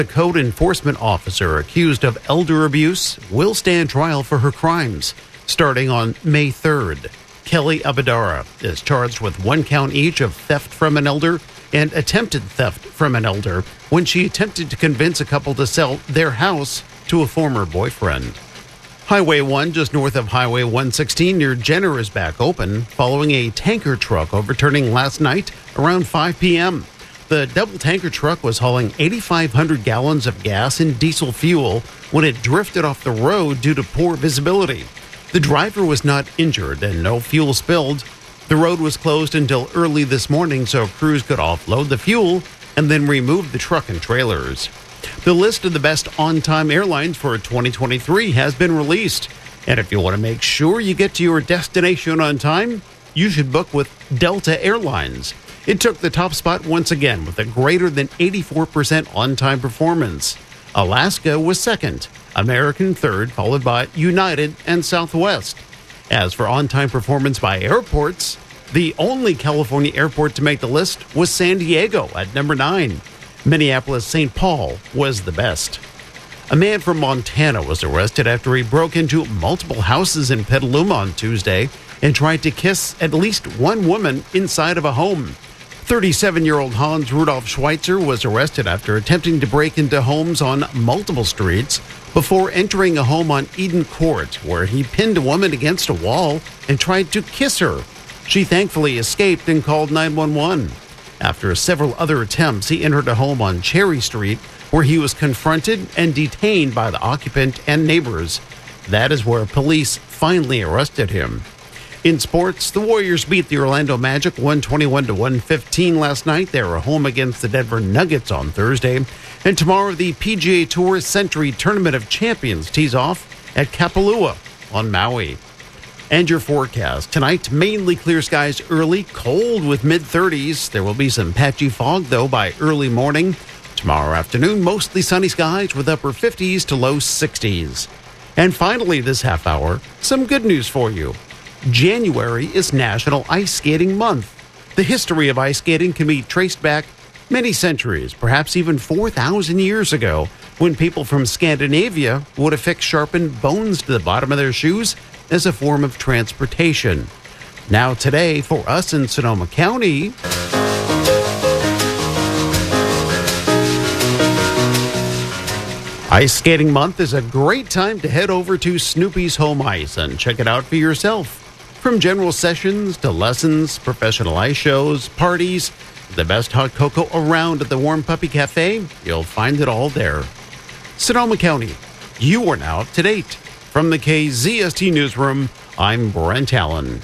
The code enforcement officer accused of elder abuse will stand trial for her crimes starting on May 3rd. Kelly Abadara is charged with 1 count each of theft from an elder and attempted theft from an elder when she attempted to convince a couple to sell their house to a former boyfriend. Highway 1, just north of Highway 116 near Jenner, is back open following a tanker truck overturning last night around 5 p.m. The double tanker truck was hauling 8,500 gallons of gas and diesel fuel when it drifted off the road due to poor visibility. The driver was not injured and no fuel spilled. The road was closed until early this morning so crews could offload the fuel and then remove the truck and trailers. The list of the best on-time airlines for 2023 has been released. And if you want to make sure you get to your destination on time, you should book with Delta Airlines. It took the top spot once again with a greater than 84% on-time performance. Alaska was second, American third, followed by United and Southwest. As for on-time performance by airports, the only California airport to make the list was San Diego at number 9. Minneapolis-St. Paul was the best. A man from Montana was arrested after he broke into multiple houses in Petaluma on Tuesday and tried to kiss at least one woman inside of a home. 37-year-old Hans Rudolf Schweitzer was arrested after attempting to break into homes on multiple streets before entering a home on Eden Court, where he pinned a woman against a wall and tried to kiss her. She thankfully escaped and called 911. After several other attempts, he entered a home on Cherry Street, where he was confronted and detained by the occupant and neighbors. That is where police finally arrested him. In sports, the Warriors beat the Orlando Magic 121-115 last night. They were home against the Denver Nuggets on Thursday. And tomorrow, the PGA Tour Century Tournament of Champions tees off at Kapalua on Maui. And your forecast. Tonight, mainly clear skies early, cold with mid-30s. There will be some patchy fog, though, by early morning. Tomorrow afternoon, mostly sunny skies with upper 50s to low 60s. And finally, this half hour, some good news for you. January is National Ice Skating Month. The history of ice skating can be traced back many centuries, perhaps even 4,000 years ago, when people from Scandinavia would affix sharpened bones to the bottom of their shoes as a form of transportation. Now today, for us in Sonoma County, Ice Skating Month is a great time to head over to Snoopy's Home Ice and check it out for yourself. From general sessions to lessons, professional ice shows, parties, the best hot cocoa around at the Warm Puppy Cafe, you'll find it all there. Sonoma County, you are now up to date. From the KZST Newsroom, I'm Brent Allen.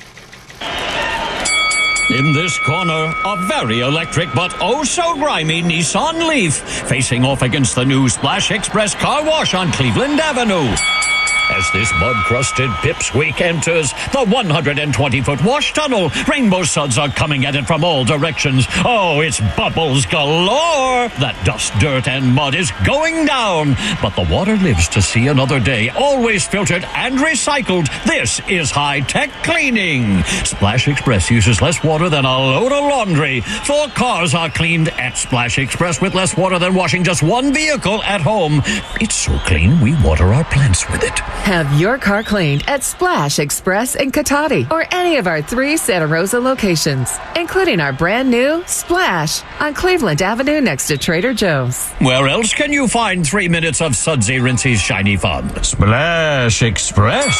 In this corner, a very electric but oh so grimy Nissan Leaf facing off against the new Splash Express Car Wash on Cleveland Avenue. As this mud-crusted pipsqueak enters the 120-foot wash tunnel, rainbow suds are coming at it from all directions. Oh, it's bubbles galore! That dust, dirt, and mud is going down. But the water lives to see another day, always filtered and recycled. This is high-tech cleaning. Splash Express uses less water than a load of laundry. 4 cars are cleaned at Splash Express with less water than washing just 1 vehicle at home. It's so clean, we water our plants with it. Have your car cleaned at Splash Express in Cotati or any of our 3 Santa Rosa locations, including our brand new Splash on Cleveland Avenue next to Trader Joe's. Where else can you find 3 minutes of Sudsy Rincy's shiny fun? Splash Express.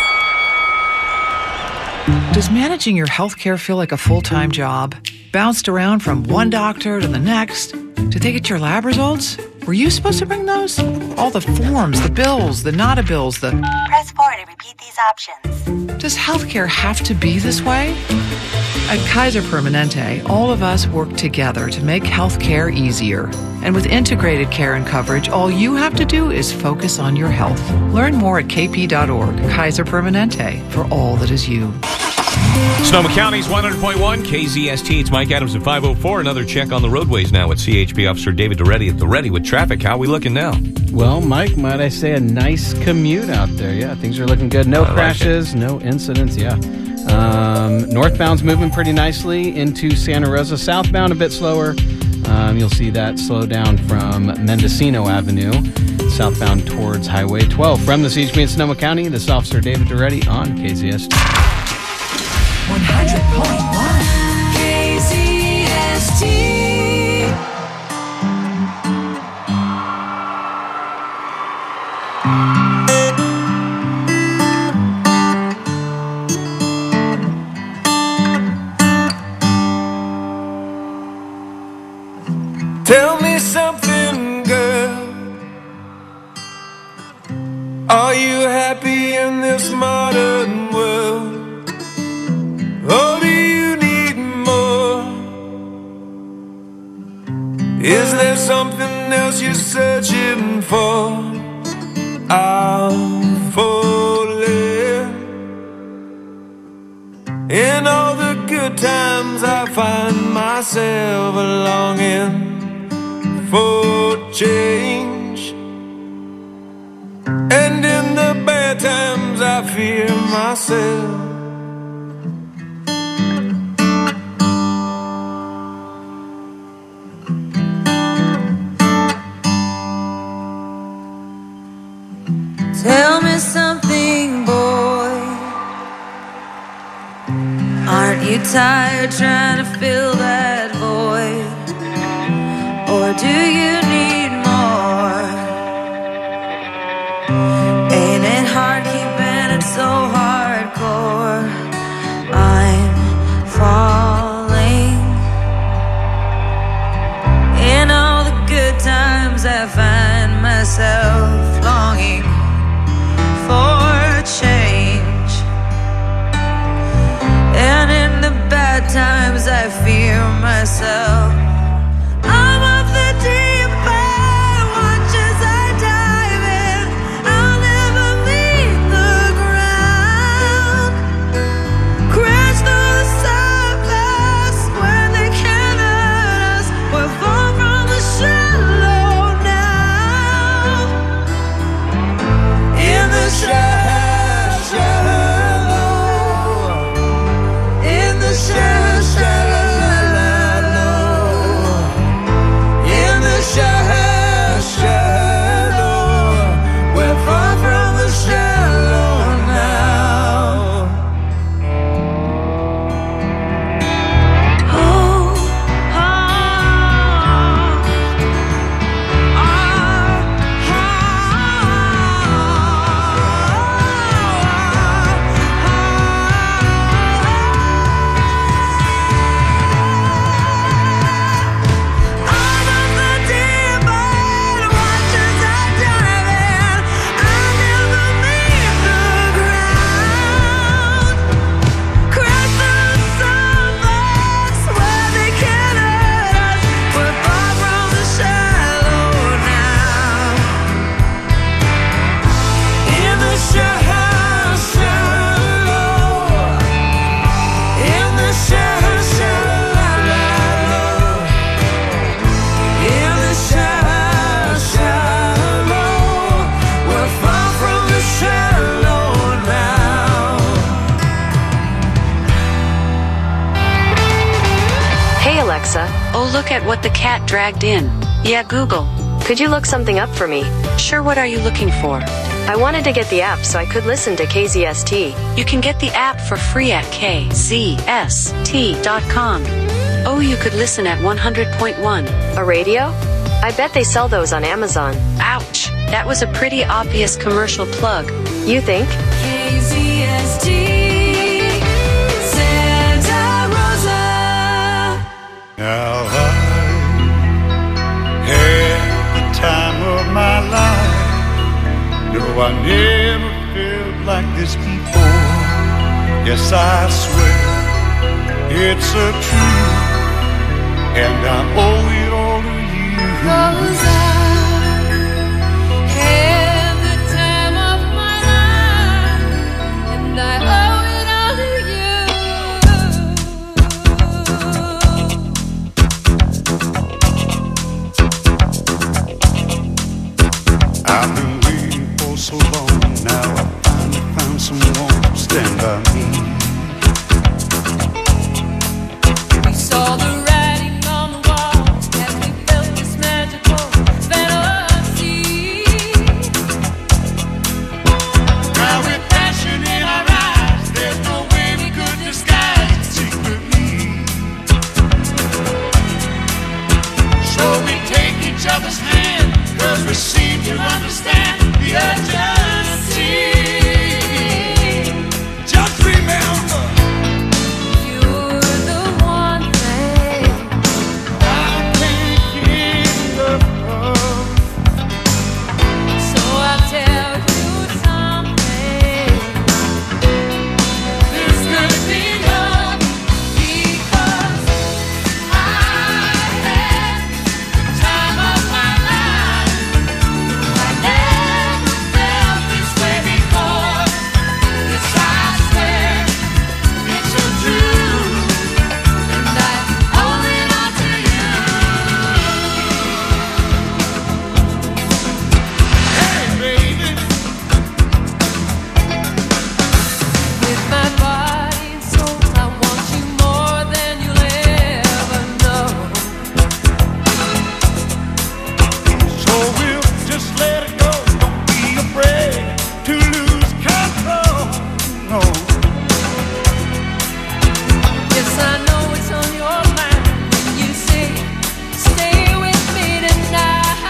Does managing your health care feel like a full-time job? Bounced around from one doctor to the next? Did they get your lab results? Were you supposed to bring those? All the forms, the bills, the not-a bills, the... Press 4 to repeat these options. Does healthcare have to be this way? At Kaiser Permanente, all of us work together to make healthcare easier. And with integrated care and coverage, all you have to do is focus on your health. Learn more at kp.org. Kaiser Permanente, for all that is you. Sonoma County's 100.1 KZST. It's Mike Adams at 5:04. Another check on the roadways now with CHP Officer David DeReady at the Ready with traffic. How are we looking now? Well, Mike, might I say a nice commute out there. Yeah, things are looking good. No crashes, no incidents. Yeah. Northbound's moving pretty nicely into Santa Rosa. Southbound a bit slower. You'll see that slow down from Mendocino Avenue, southbound towards Highway 12. From the CHP in Sonoma County, this is Officer David Duretti on KZST. 100.1 KZST. Tell me something, girl. Are you happy in this modern world? Or do you need more? Is there something else you're searching for? I'm falling. In all the good times I find myself longing for change, and in the bad times I fear myself. Tell me something, boy. Aren't you tired trying to fill that void? Or do you need more? Ain't it hard keeping it so hardcore? I'm falling. In all the good times I find myself longing for change, and in the bad times I fear myself. I'm of the deep end, watch as I dive in. I'll never meet the ground. Crash through the surface where they can't hurt us. We're far from the shallow now. In the shallow, in the shallow. Oh, look at what the cat dragged in. Yeah, Google. Could you look something up for me? Sure, what are you looking for? I wanted to get the app so I could listen to KZST. You can get the app for free at kzst.com. Oh, you could listen at 100.1. A radio? I bet they sell those on Amazon. Ouch. That was a pretty obvious commercial plug. You think? KZST. Now I had the time of my life. No, I never felt like this before. Yes, I swear it's a truth, and I owe it all to you. 'Cause I had the time of my life, and I owe it all to you. I've been waiting for so long. Now I finally found someone to stand by me. We saw the writing on the wall, had 'cause we seem to understand the urgency. Just remember, You're the one thing I can't get enough of. So I'll tell you something. This could be love, because I had the time of my life. I never felt this way before. Yes, I swear it's so true, and I owe it all to you. Hey, baby. With my body and soul, I want you more than you'll ever know. So we'll just let it go. Don't be afraid to lose control. No. Yes, I know it's on your mind when you say, stay with me tonight.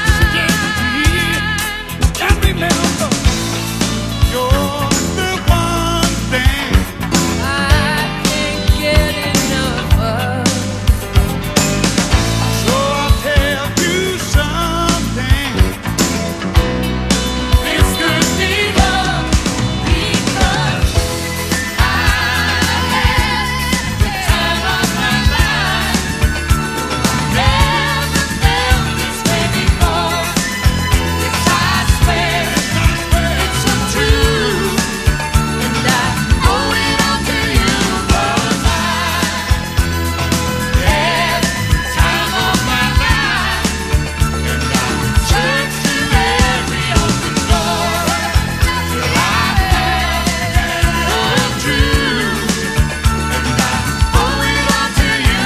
And remember, you're the one thing I can't get enough of. So I'll tell you something. This could be love, because I had the time of my life. Never felt this way before. Yes, I swear it's so true, And I owe it all to you, 'cause I had the time of my life, and I searched through every open door till I found the truth, and I owe it all to you.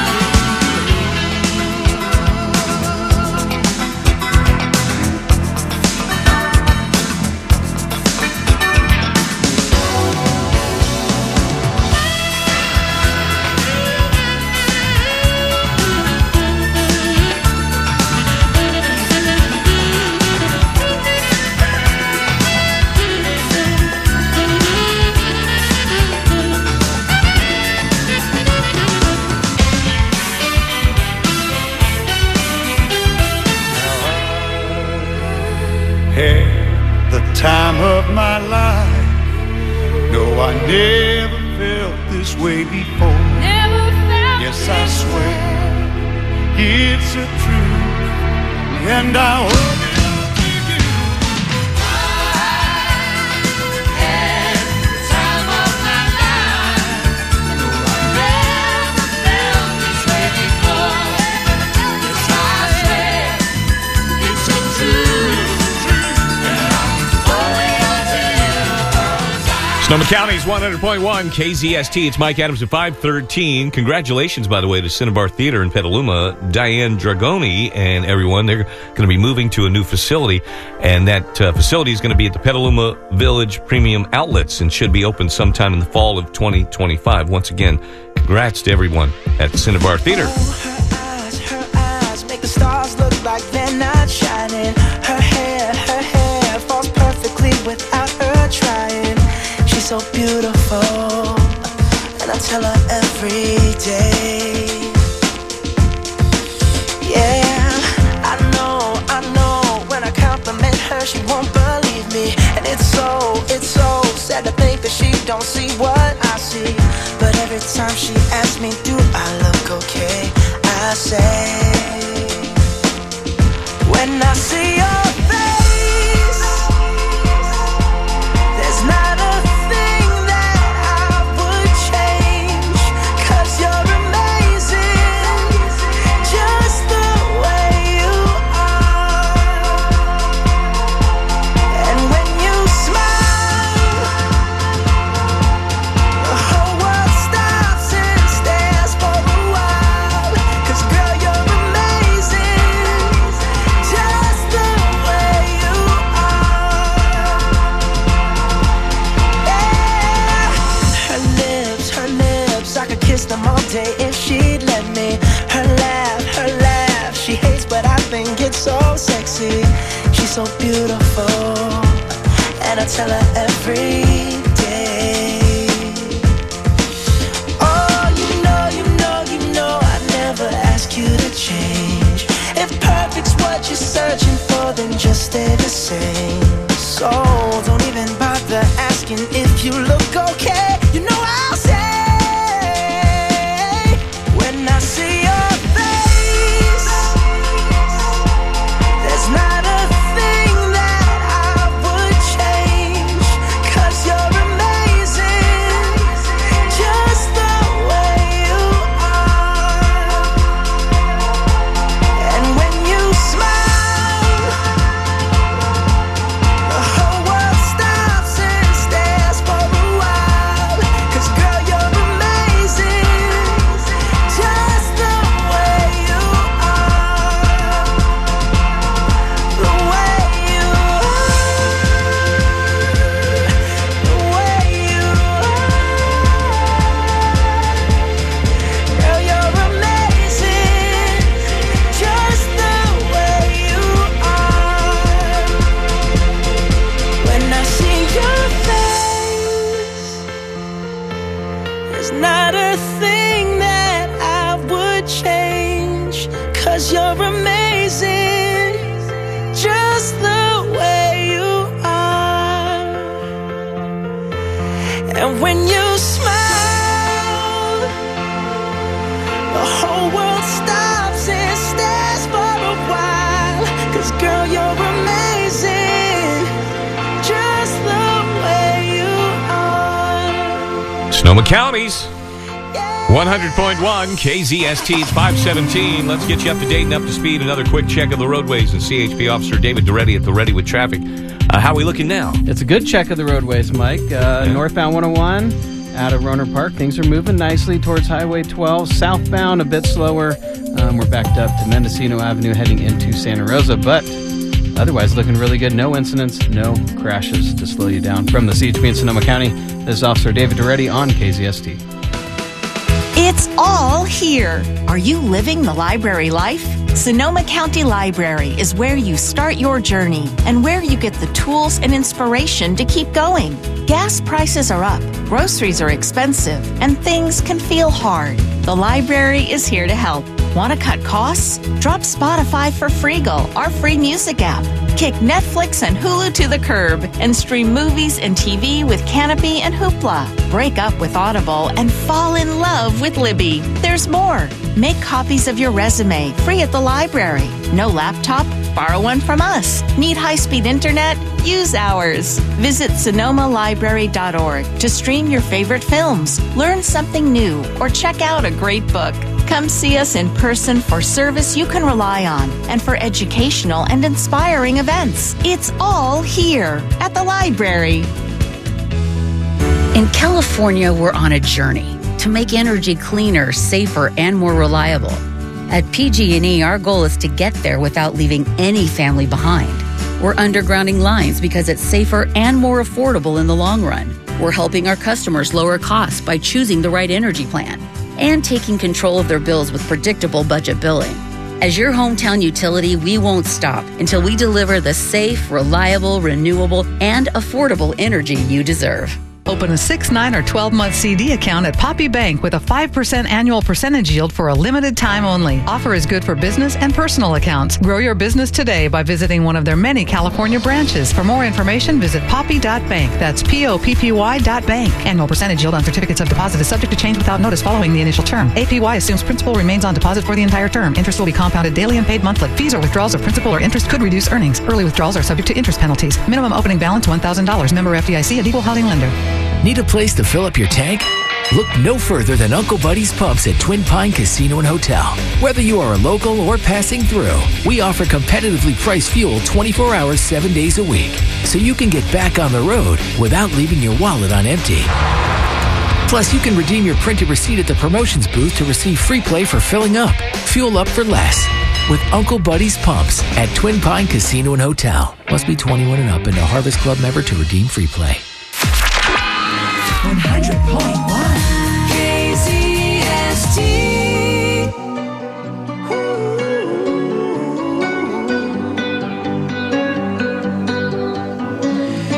Had the time of my life. No, I never felt this way before. never felt Yes, I this swear way. it's a truth, and I owe it all to you. Had the time of my life. No, I never felt this way before. Yes, I swear it's a truth, and I owe it all to you. 'Cause Sonoma County's 100.1 KZST. It's Mike Adams at 5:13. Congratulations, by the way, to Cinnabar Theater in Petaluma, Diane Dragoni and everyone. They're going to be moving to a new facility, and that facility is going to be at the Petaluma Village Premium Outlets and should be open sometime in the fall of 2025. Once again, congrats to everyone at the Cinnabar Theater. Her eyes make the stars look like they're not shining. Her hair falls perfectly without her trying. She's so beautiful, and I tell her every day. Yeah, I know, when I compliment her, she won't believe me. And it's so sad to think that she don't see what I see. But every time she asks me, do I look okay? I say, when I see your face, there's not a thing that I would change. 'Cause you're amazing, just the way you are. And when you smile, the whole world stops and stares for a while. 'Cause girl, you're amazing, just the so beautiful, and I tell her every day. Oh, you know, I never ask you to change. If perfect's what you're searching for, then just stay the same. So don't even bother asking if you look okay. You know I'll say, when I see your face, there's not a thing that I would change, 'cause you're amazing, just the way you are. And when you smile, the whole world stops and stares for a while, 'cause girl, you're amazing, just the way you are. The way you are. The way you are. Girl, you're amazing, just the way you are. When I see your face, there's not a thing that I would change, 'cause you're amazing, just the way you are. And when you smile, the whole world stops and stares for a while, 'cause girl, you're amazing, just the way you are. Sonoma County's 100.1 KZST. It's 517. Let's get you up to date and up to speed. Another quick check of the roadways, and CHP Officer David Duretti at the Ready with Traffic. How are we looking now? It's a good check of the roadways, Mike. Northbound 101 out of Roner Park. Things are moving nicely towards Highway 12. Southbound, a bit slower. We're backed up to Mendocino Avenue heading into Santa Rosa, but otherwise looking really good. No incidents, no crashes to slow you down. From the CHP in Sonoma County, this is Officer David Duretti on KZST. It's all here. Are you living the library life? Sonoma County Library is where you start your journey and where you get the tools and inspiration to keep going. Gas prices are up, groceries are expensive, and things can feel hard. The library is here to help. Want to cut costs? Drop Spotify for Freegal, our free music app. Kick Netflix and Hulu to the curb and stream movies and TV with Canopy and Hoopla. Break up with Audible and fall in love with Libby. There's more. Make copies of your resume free at the library. No laptop? Borrow one from us. Need high-speed internet? Use ours. Visit sonomalibrary.org to stream your favorite films, learn something new, or check out a great book. Come see us in person for service you can rely on and for educational and inspiring events. It's all here at the library. In California, we're on a journey to make energy cleaner, safer, and more reliable. At PG&E, our goal is to get there without leaving any family behind. We're undergrounding lines because it's safer and more affordable in the long run. We're helping our customers lower costs by choosing the right energy plan and taking control of their bills with predictable budget billing. As your hometown utility, we won't stop until we deliver the safe, reliable, renewable, and affordable energy you deserve. Open a 6, 9, or 12-month CD account at Poppy Bank with a 5% annual percentage yield for a limited time only. Offer is good for business and personal accounts. Grow your business today by visiting one of their many California branches. For more information, visit poppy.bank. That's POPPY.bank. Annual percentage yield on certificates of deposit is subject to change without notice following the initial term. APY assumes principal remains on deposit for the entire term. Interest will be compounded daily and paid monthly. Fees or withdrawals of principal or interest could reduce earnings. Early withdrawals are subject to interest penalties. Minimum opening balance $1,000. Member FDIC, an equal housing lender. Need a place to fill up your tank? Look no further than Uncle Buddy's Pumps at Twin Pine Casino and Hotel. Whether you are a local or passing through, we offer competitively priced fuel 24 hours, 7 days a week, so you can get back on the road without leaving your wallet on empty. Plus, you can redeem your printed receipt at the promotions booth to receive free play for filling up. Fuel up for less with Uncle Buddy's Pumps at Twin Pine Casino and Hotel. Must be 21 and up and a Harvest Club member to redeem free play. 100.1 KZST.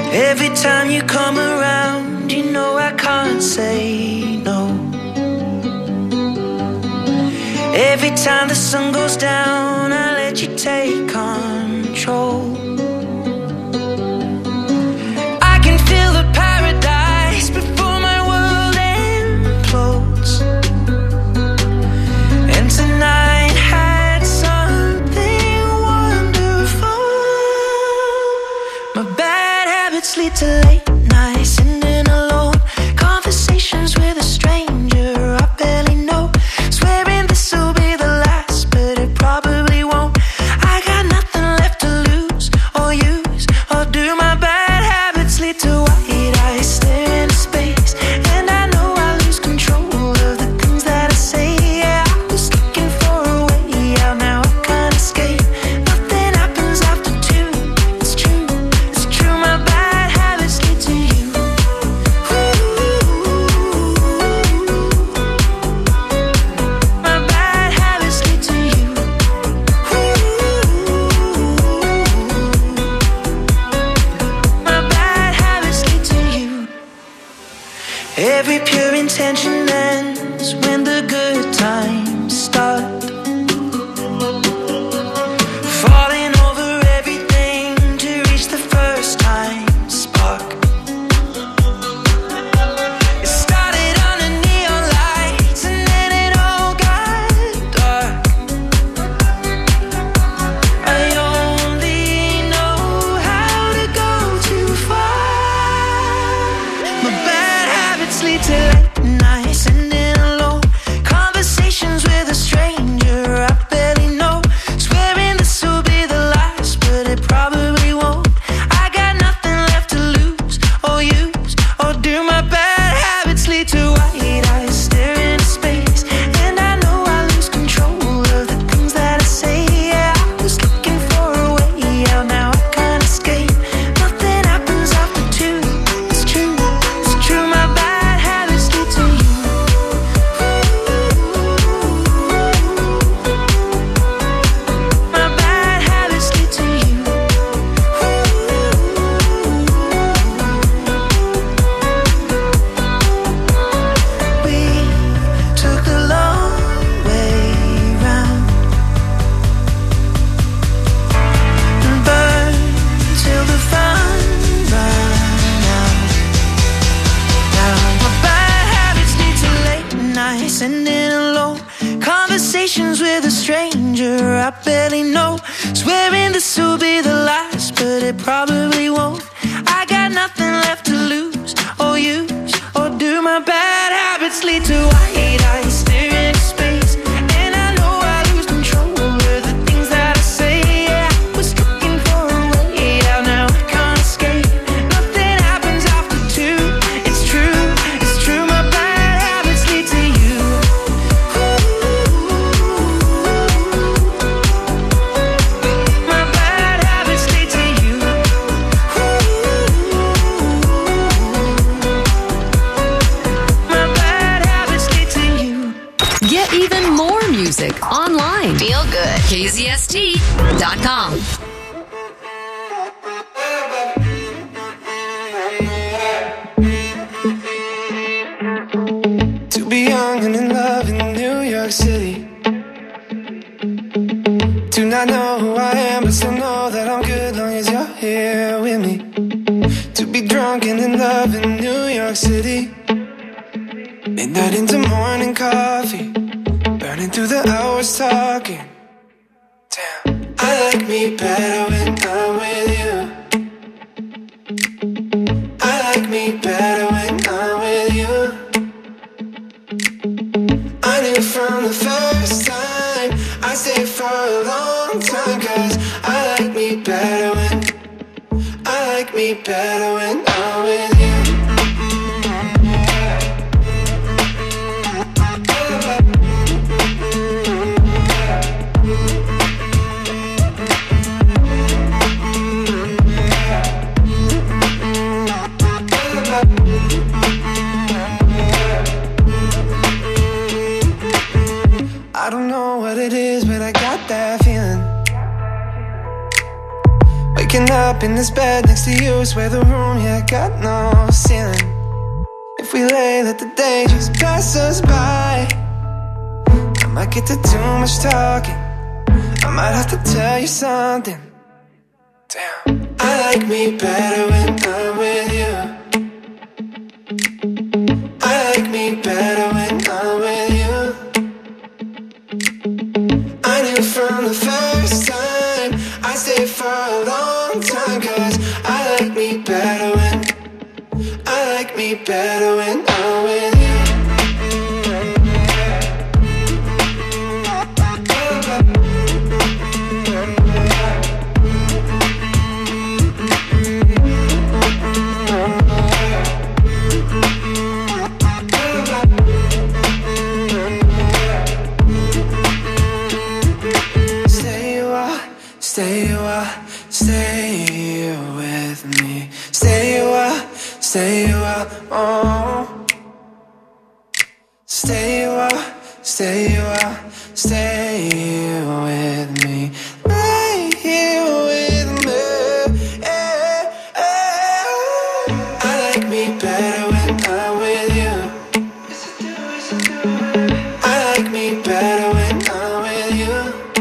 Every time you come around, you know I can't say no. Every time the sun goes down, I let you take control. I can feel the paradise before my world implodes. And tonight had something wonderful. My bad habits lead to late nights, sitting alone, conversations with a stranger I barely know, swearing this will be the last, but it probably won't. I got nothing left to lose or use or do. My bad habits lead to white eyes stare into space, and I know I lose control of the things that I say. Yeah, I was looking for a way out, now I can't escape. Nothing happens after two. It's true, it's true. My bad habits lead to you. My bad habits lead to you. My bad habits lead to you. Every pure intention ends when the good times start. Falling over everything to reach the first time spark. It started under neon lights and then it all got dark. I only know how to go too far. My bad habits lead to late nights, sitting alone, conversations with a stranger I barely know, swearing this will be the last, but it probably won't. I got nothing left to lose or use or do. My bad habits lead to white eyes stare into space, and I know I lose control of the things that I say. Yeah, I was looking for a way out, now I can't escape. Nothing happens after two. It's true, it's true. My bad habits lead to you. My bad habits lead to you. We took the long way round and burned till the fun ran out. Now my bad habits lead to late nights, sitting alone, conversations with a stranger I barely know, swearing this will be the last, but it probably won't. I got nothing left to lose or use or do. My bad habits lead to white eyes stare into space, and I know I lose control of the things that I say. Yeah, I was looking for a way out, now I can't escape. Nothing happens after two. It's true, it's true. My bad habits lead to you. My bad habits lead to you. My bad habits lead to you. Get even more music online. Feel good. KZST.com. To be young and in love in New York City, to not know who I am but still know that I'm good long as you're here with me. To be drunk and in love in New York City, midnight into morning coffee, burning through the hours talking. Damn, I like me better when I'm with you. I like me better when I'm with you. I knew from the first time I stayed for a long time, 'cause I like me better when I'm with you. Waking up in this bed next to you is where the room, yeah, got no ceiling. If we lay, let the day just pass us by. I might get to too much talking. I might have to tell you something. Damn. I like me better when I'm with you. I like me better when I'm with you. I knew from the first time I stayed for a long time, 'cause I like me better when I like me better when I'm with you. Stay with me. Stay a while, oh. Stay a while, stay with me. Right here with me. I like me better when I'm with you. I like me better when I'm with you.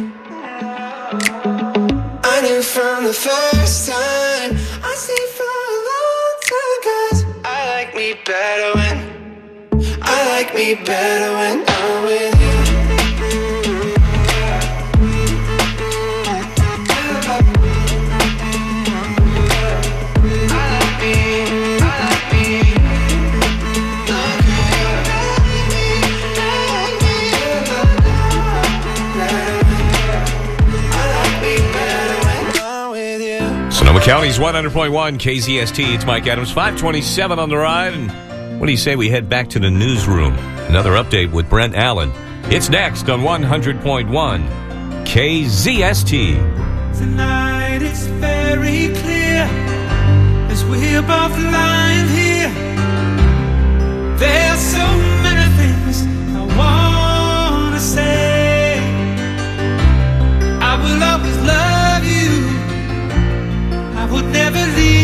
I knew from the first time I stayed for a long time, 'cause I like me better when I'm with you. Sonoma County's 100.1 KZST. It's Mike Adams, 527 on the ride. And what do you say we head back to the newsroom? Another update with Brent Allen. It's next on 100.1 KZST. Tonight it's very clear as we're both lying here. There's so many things I want to say. I will always love you. I would never leave